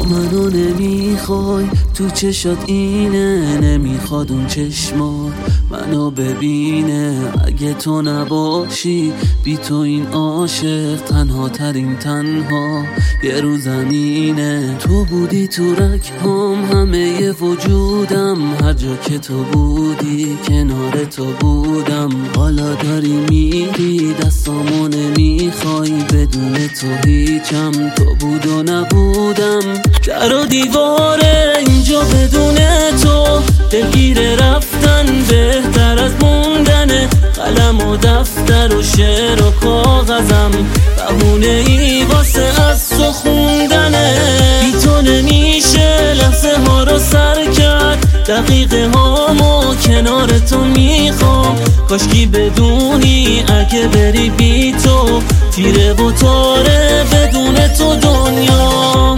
منو نمیخوای تو چشات اینه، نمیخواد اون چشمات منو ببینه. اگه تو نباشی بی تو این عاشق تنها ترین تنها یه رو زمینه. تو بودی تو رگ‌هام همه وجودم، هر جا که تو بودی کنار تو بودم. حالا داری میری دستامو نمیخوای، بدون تو هیچم تو بود و نبودم. در و دیواره اینجا بدون تو دلگیر رفتن بهتر از موندنه. قلم و دفتر و شعر و کاغذم بهونه ای واسه از تو خوندنه. بی تو نمیشه لحظه ها رو سر کرد، دقیقه هامو کنار تو میخوام. کاشکی بدونی اگه بری بی تو تیره و تاره بدون تو دنیا.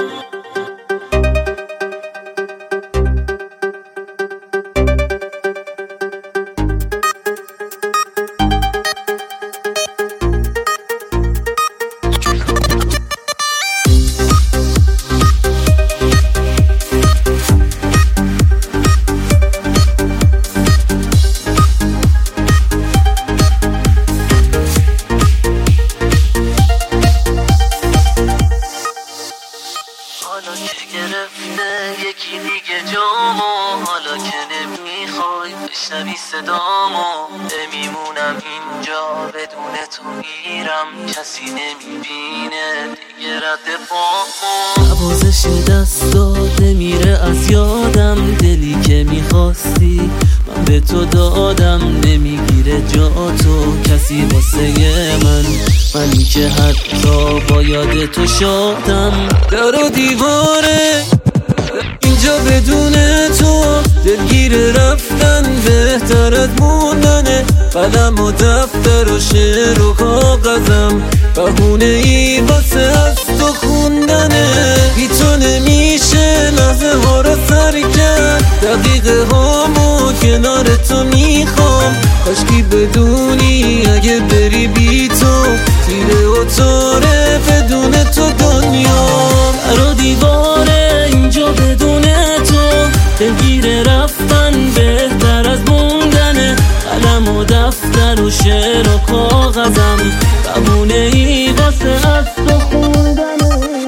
حالا که گرفته یکی دیگه جامو، حالا که نمیخوای بشنوی صدامو، نمیمونم اینجا بدون تو میرم. کسی نمیبینه دیگه رد پامو. نوازش دستات میره از یادم، دلی که میخواستی من به تو دادم. نمیگیره جا تو کسی واسه منی که حتی با یاد تو شادم. در و دیواره اینجا بدون تو دلگیر رفتن بهتر از موندنه. قلم و دفتر و شعر و کاغذم بهونه ای واسه از تو خوندنه. بی تو نمیشه لحظه ها رو سر کرد، دقیقه هامو کنار تو میخوام. کاشکی بدونی اگه بری بی تو تیره و تاره بدون تو دنیا. در و دیواره اینجا بدون تو دلگیر رفتن بهتر از موندنه. قلم و دفتر و شعر و کاغذم بهونه ای واسه از